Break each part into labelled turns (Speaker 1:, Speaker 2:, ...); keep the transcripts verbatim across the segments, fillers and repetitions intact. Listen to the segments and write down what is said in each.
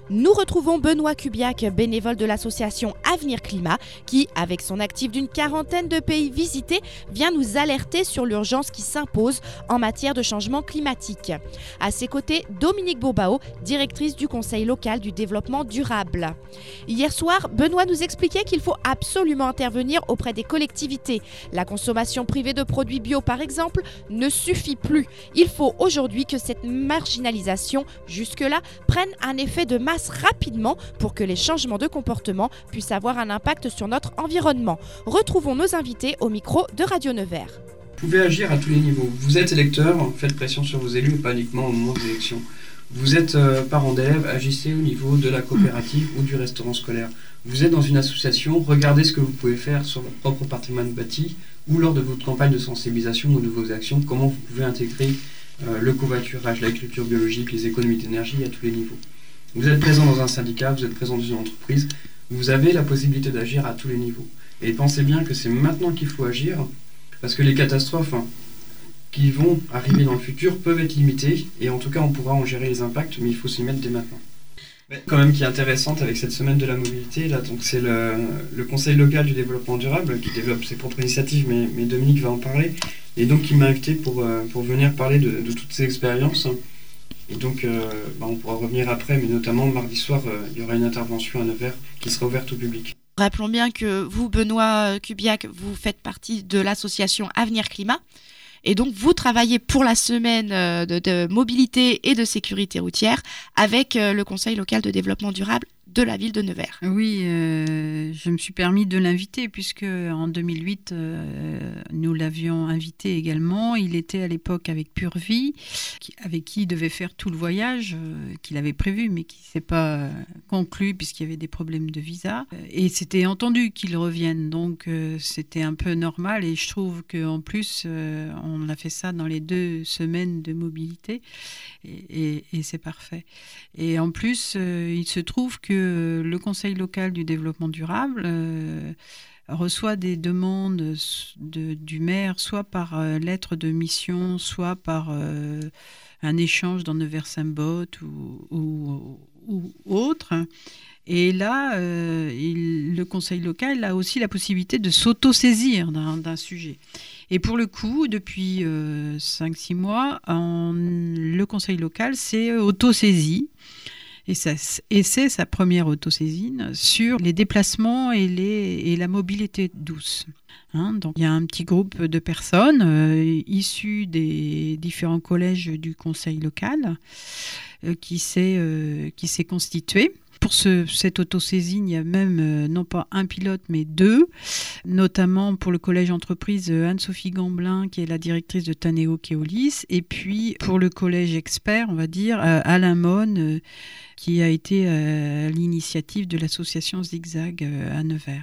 Speaker 1: Nous retrouvons Benoît Kubiak, bénévole de l'association Avenir Climat, qui, avec son actif d'une quarantaine de pays visités, vient nous alerter sur l'urgence qui s'impose en matière de changement climatique. À ses côtés, Dominique Bourbao, directrice du Conseil local du développement durable. Hier soir, Benoît nous expliquait qu'il faut absolument intervenir auprès des collectivités. La consommation privée de produits bio, par exemple, ne suffit plus. Il faut aujourd'hui que cette marginalisation, jusque-là, prenne un effet de masse rapidement pour que les changements de comportement puissent avoir un impact sur notre environnement. Retrouvons nos invités au micro de Radio Nevers.
Speaker 2: Vous pouvez agir à tous les niveaux. Vous êtes électeur, faites pression sur vos élus et pas uniquement au moment des élections. Vous êtes euh, parent d'élèves, agissez au niveau de la coopérative ou du restaurant scolaire. Vous êtes dans une association, regardez ce que vous pouvez faire sur votre propre patrimoine bâti ou lors de votre campagne de sensibilisation ou de vos actions, comment vous pouvez intégrer euh, le covoiturage, l'agriculture biologique, les économies d'énergie à tous les niveaux. Vous êtes présent dans un syndicat, vous êtes présent dans une entreprise, vous avez la possibilité d'agir à tous les niveaux. Et pensez bien que c'est maintenant qu'il faut agir, parce que les catastrophes hein, qui vont arriver dans le futur peuvent être limitées, et en tout cas on pourra en gérer les impacts, mais il faut s'y mettre dès maintenant. Mais quand même qui est intéressante avec cette semaine de la mobilité, là, donc c'est le, le Conseil local du développement durable qui développe ses propres initiatives, mais, mais Dominique va en parler, et donc il m'a invité pour, pour venir parler de, de toutes ces expériences. Et donc, euh, bah on pourra revenir après, mais notamment mardi soir, euh, il y aura une intervention à Nevers qui sera ouverte au public.
Speaker 1: Rappelons bien que vous, Benoît Kubiak, vous faites partie de l'association Avenir Climat. Et donc, vous travaillez pour la semaine de, de mobilité et de sécurité routière avec le Conseil local de développement durable de la ville de Nevers.
Speaker 3: Oui, euh, je me suis permis de l'inviter puisque en deux mille huit, euh, nous l'avions invité également. Il était à l'époque avec Pure Vie, qui, avec qui il devait faire tout le voyage euh, qu'il avait prévu, mais qui ne s'est pas conclu puisqu'il y avait des problèmes de visa. Et c'était entendu qu'il revienne, donc euh, c'était un peu normal. Et je trouve qu'en plus, euh, on a fait ça dans les deux semaines de mobilité, et, et, et c'est parfait. Et en plus, euh, il se trouve que le Conseil local du développement durable euh, reçoit des demandes de, du maire, soit par euh, lettre de mission, soit par euh, un échange dans Nevers-Saint-Botte ou, ou, ou autre. Et là, euh, il, le Conseil local a aussi la possibilité de s'auto-saisir d'un, d'un sujet. Et pour le coup, depuis euh, cinq six mois, en, le Conseil local s'est auto-saisi. Et, ça, et c'est sa première autosaisine sur les déplacements et, les, et la mobilité douce. Hein, donc, il y a un petit groupe de personnes euh, issues des différents collèges du conseil local euh, qui, s'est, euh, qui s'est constitué. Pour ce, cette autosaisine, il y a même euh, non pas un pilote, mais deux, notamment pour le collège entreprise Anne-Sophie Gamblin, qui est la directrice de Taneo Keolis, et puis pour le collège expert, on va dire, euh, Alain Monne, euh, qui a été euh, à l'initiative de l'association Zigzag euh, à Nevers.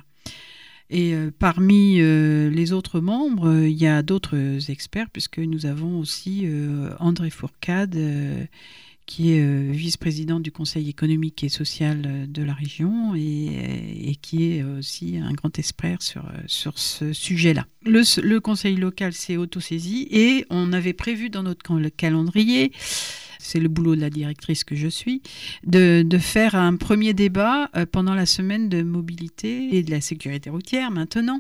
Speaker 3: Et euh, parmi euh, les autres membres, euh, il y a d'autres experts, puisque nous avons aussi euh, André Fourcade, euh, qui est euh, vice-président du Conseil économique et social euh, de la région et, et qui est aussi un grand expert sur, euh, sur ce sujet-là. Le, le Conseil local s'est autosaisi et on avait prévu dans notre calendrier, c'est le boulot de la directrice que je suis, de, de faire un premier débat euh, pendant la semaine de mobilité et de la sécurité routière maintenant.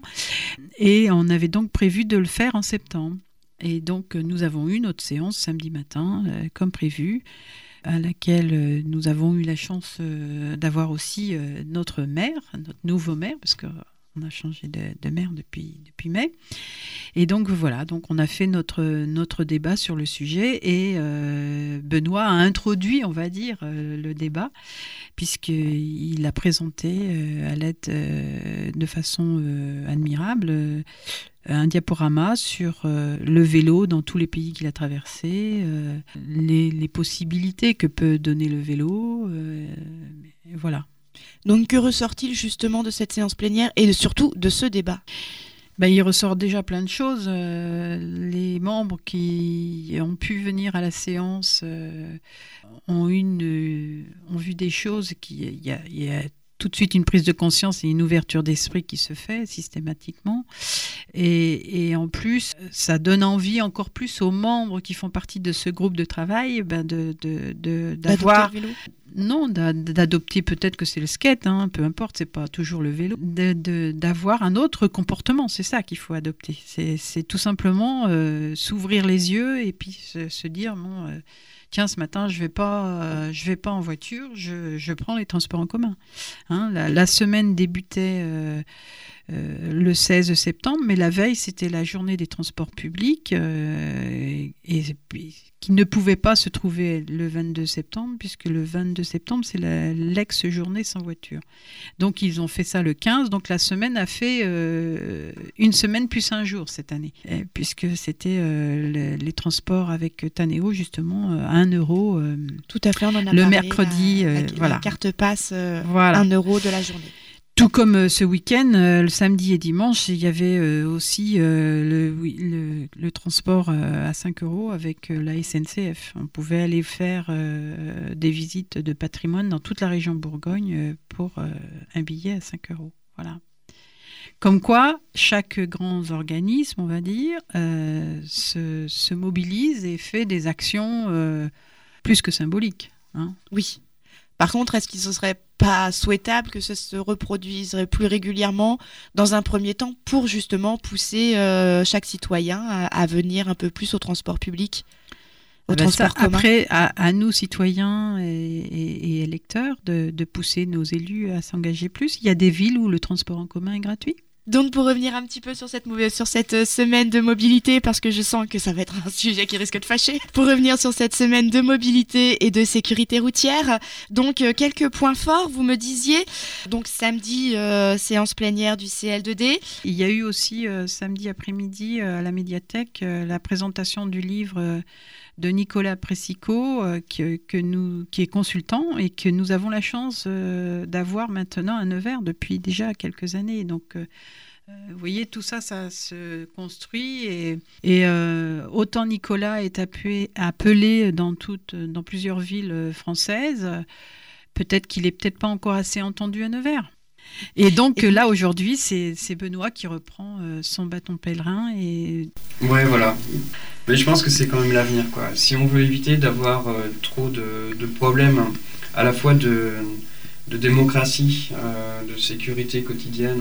Speaker 3: Et on avait donc prévu de le faire en septembre. Et donc, nous avons eu notre séance samedi matin, euh, comme prévu, à laquelle euh, nous avons eu la chance euh, d'avoir aussi euh, notre maire, notre nouveau maire, parce qu'on a changé de, de maire depuis, depuis mai. Et donc, voilà, donc on a fait notre, notre débat sur le sujet et euh, Benoît a introduit, on va dire, euh, le débat, puisqu'il a présenté euh, à l'aide, euh, de façon euh, admirable, euh, un diaporama sur euh, le vélo dans tous les pays qu'il a traversés, euh, les, les possibilités que peut donner le vélo, euh, voilà.
Speaker 1: Donc que ressort-il justement de cette séance plénière et de, surtout de ce débat ?
Speaker 3: Ben, il ressort déjà plein de choses. Euh, les membres qui ont pu venir à la séance euh, ont, une, euh, ont vu des choses qui... Il y a, il y a tout de suite une prise de conscience et une ouverture d'esprit qui se fait systématiquement. Et, et en plus, ça donne envie encore plus aux membres qui font partie de ce groupe de travail ben de, de, de, d'avoir, Non, d'a- d'adopter, peut-être que c'est le skate, hein, peu importe, c'est pas toujours le vélo, de- de- d'avoir un autre comportement, c'est ça qu'il faut adopter. C'est, c'est tout simplement euh, s'ouvrir les yeux et puis se, se dire, bon, euh, tiens, ce matin, je vais pas, euh, je vais pas en voiture, je, je prends les transports en commun. Hein, la, la semaine débutait euh, euh, le seize septembre, mais la veille, c'était la journée des transports publics euh, et, et puis, qui ne pouvait pas se trouver le vingt-deux septembre, puisque le vingt-deux septembre, c'est la, l'ex-journée sans voiture. Donc, ils ont fait ça le quinze, donc la semaine a fait euh, une semaine plus un jour cette année, et, puisque c'était euh, le, les transports avec Taneo, justement, euh, à un euro. Euh,
Speaker 1: Tout à fait, on en a
Speaker 3: le
Speaker 1: parlé,
Speaker 3: mercredi,
Speaker 1: la,
Speaker 3: euh,
Speaker 1: la,
Speaker 3: voilà.
Speaker 1: la carte passe euh,
Speaker 3: Voilà.
Speaker 1: un euro de la journée.
Speaker 3: Tout comme euh, ce week-end, euh, le samedi et dimanche, il y avait euh, aussi euh, le, oui, le, le transport euh, à cinq euros avec euh, la S N C F. On pouvait aller faire euh, des visites de patrimoine dans toute la région Bourgogne euh, pour euh, un billet à cinq euros. Voilà. Comme quoi, chaque grand organisme, on va dire, euh, se, se mobilise et fait des actions euh, plus que symboliques. Hein.
Speaker 1: Oui. Par contre, est-ce qu'il ne serait pas souhaitable que ça se reproduise plus régulièrement dans un premier temps pour justement pousser euh, chaque citoyen à, à venir un peu plus au transport public, au
Speaker 3: Ah ben
Speaker 1: transport
Speaker 3: ça,
Speaker 1: commun?
Speaker 3: Après, à, à nous, citoyens et, et, et électeurs, de, de pousser nos élus à s'engager plus. Il y a des villes où le transport en commun est gratuit.
Speaker 1: Donc pour revenir un petit peu sur cette, sur cette semaine de mobilité, parce que je sens que ça va être un sujet qui risque de fâcher, pour revenir sur cette semaine de mobilité et de sécurité routière, donc euh, quelques points forts, vous me disiez, donc samedi, euh, séance plénière du C L deux D.
Speaker 3: Il y a eu aussi euh, samedi après-midi euh, à la médiathèque euh, la présentation du livre euh, de Nicolas Pressico, euh, que, que nous, qui est consultant et que nous avons la chance euh, d'avoir maintenant à Nevers depuis déjà quelques années. Donc, euh, vous voyez, tout ça, ça se construit. Et, et euh, autant Nicolas est appelé, appelé dans, toutes, dans plusieurs villes françaises, peut-être qu'il n'est peut-être pas encore assez entendu à Nevers. Et donc et là, aujourd'hui, c'est, c'est Benoît qui reprend euh, son bâton pèlerin. Et...
Speaker 2: Ouais, voilà. Mais je pense que c'est quand même l'avenir, quoi. Si on veut éviter d'avoir euh, trop de, de problèmes, à la fois de, de démocratie, euh, de sécurité quotidienne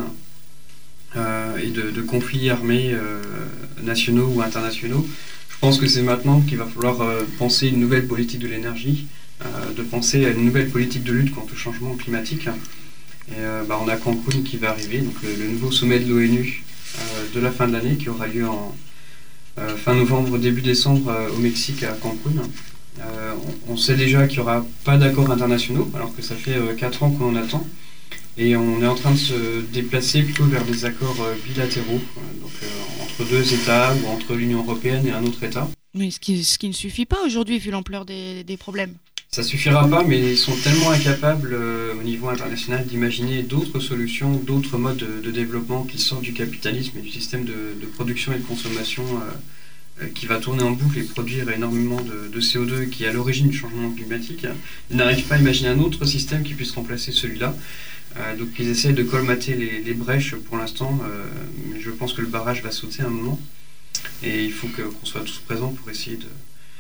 Speaker 2: euh, et de, de conflits armés euh, nationaux ou internationaux, je pense que c'est maintenant qu'il va falloir euh, penser une nouvelle politique de l'énergie, euh, de penser à une nouvelle politique de lutte contre le changement climatique. Et euh, bah, on a Cancun qui va arriver, donc le, le nouveau sommet de l'ONU euh, de la fin de l'année qui aura lieu en euh, fin novembre, début décembre euh, au Mexique à Cancun. Euh, on, on sait déjà qu'il n'y aura pas d'accords internationaux, alors que ça fait euh, quatre ans qu'on en attend. Et on est en train de se déplacer plutôt vers des accords euh, bilatéraux, euh, donc euh, entre deux États ou entre l'Union européenne et un autre État.
Speaker 1: Mais ce qui, ce qui ne suffit pas aujourd'hui, vu l'ampleur des, des problèmes.
Speaker 2: Ça suffira pas, mais ils sont tellement incapables euh, au niveau international d'imaginer d'autres solutions, d'autres modes de, de développement qui sortent du capitalisme et du système de, de production et de consommation euh, euh, qui va tourner en boucle et produire énormément de, de C O deux qui est à l'origine du changement climatique. Ils n'arrivent pas à imaginer un autre système qui puisse remplacer celui-là. Euh, donc ils essayent de colmater les, les brèches pour l'instant, euh, mais je pense que le barrage va sauter à un moment. Et il faut que, qu'on soit tous présents pour essayer de,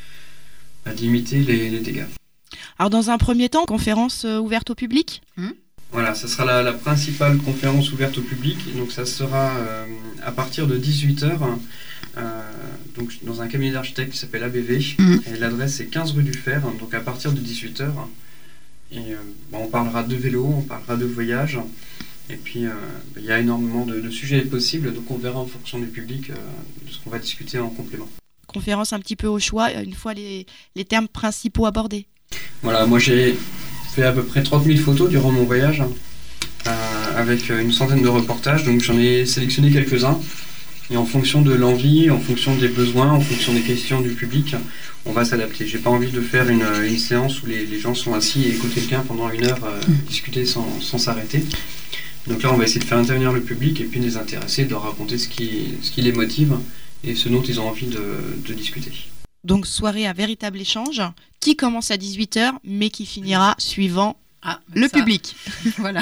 Speaker 2: bah, d'imiter les, les dégâts.
Speaker 1: Alors dans un premier temps, conférence euh, ouverte au public
Speaker 3: mmh.
Speaker 2: Voilà, ça sera la, la principale conférence ouverte au public. Et donc ça sera euh, à partir de dix-huit heures euh, donc dans un cabinet d'architectes qui s'appelle A B V. Mmh. Et l'adresse est quinze rue du Fer, donc à partir de dix-huit heures. Et euh, bon, on parlera de vélo, on parlera de voyage. Et puis il euh, y a énormément de, de sujets possibles, donc on verra en fonction du public euh, de ce qu'on va discuter en complément.
Speaker 1: Conférence un petit peu au choix, une fois les, les termes principaux abordés.
Speaker 2: Voilà, moi j'ai fait à peu près trente mille photos durant mon voyage, euh, avec une centaine de reportages, donc j'en ai sélectionné quelques-uns. Et en fonction de l'envie, en fonction des besoins, en fonction des questions du public, on va s'adapter. J'ai pas envie de faire une, une séance où les, les gens sont assis et écoutent quelqu'un pendant une heure euh, discuter sans, sans s'arrêter. Donc là, on va essayer de faire intervenir le public et puis les intéresser, de leur raconter ce qui, ce qui les motive et ce dont ils ont envie de, de discuter.
Speaker 1: Donc soirée à véritable échange qui commence à dix-huit heures mais qui finira suivant ah, le ça. Public.
Speaker 3: Voilà.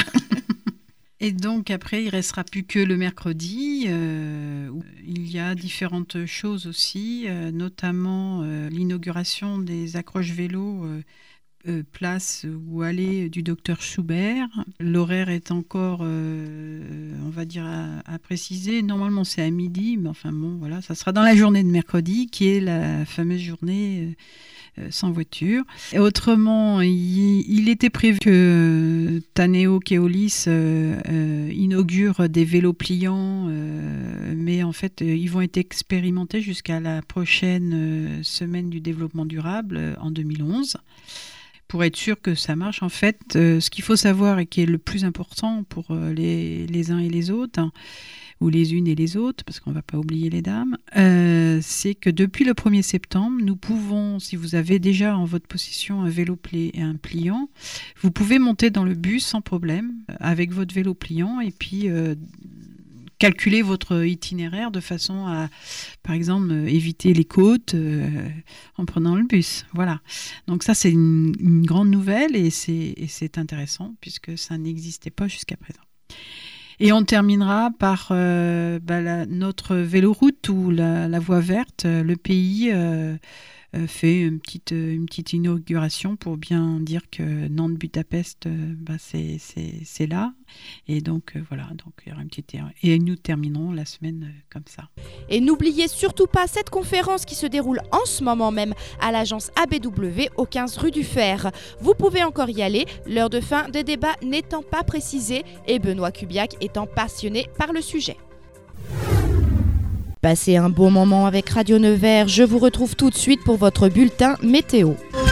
Speaker 3: Et donc après, il ne restera plus que le mercredi, euh, où il y a différentes choses aussi, euh, notamment euh, l'inauguration des accroches vélos euh, euh, place ou allée du docteur Schubert. L'horaire est encore, euh, on va dire, à, à préciser. Normalement, c'est à midi, mais enfin bon, voilà, ça sera dans la journée de mercredi, qui est la fameuse journée euh, euh, sans voiture. Et autrement, il, il était prévu que Taneo Keolis euh, euh, inaugure des vélos pliants, euh, mais en fait, euh, ils vont être expérimentés jusqu'à la prochaine euh, semaine du développement durable euh, en deux mille onze. Pour être sûr que ça marche, en fait, euh, ce qu'il faut savoir et qui est le plus important pour euh, les, les uns et les autres, hein, ou les unes et les autres, parce qu'on ne va pas oublier les dames, euh, c'est que depuis le premier septembre, nous pouvons, si vous avez déjà en votre possession un vélo pli- et un pliant, vous pouvez monter dans le bus sans problème euh, avec votre vélo pliant et puis euh, calculer votre itinéraire de façon à, par exemple, euh, éviter les côtes euh, en prenant le bus. Voilà. Donc ça, c'est une, une grande nouvelle et c'est, et c'est intéressant puisque ça n'existait pas jusqu'à présent. Et on terminera par euh, bah, la, notre véloroute ou la, la voie verte. Le pays euh, euh, fait une petite, une petite inauguration pour bien dire que Nantes-Budapest, euh, bah, c'est, c'est, c'est là. Et donc, euh, voilà, donc, il y aura une petite... Et nous terminerons la semaine euh, comme ça.
Speaker 1: Et n'oubliez surtout pas cette conférence qui se déroule en ce moment même à l'agence A B W au quinze rue du Fer. Vous pouvez encore y aller, l'heure de fin des débats n'étant pas précisée et Benoît Kubiak étant passionné par le sujet. Passez un bon moment avec Radio Nevers. Je vous retrouve tout de suite pour votre bulletin météo.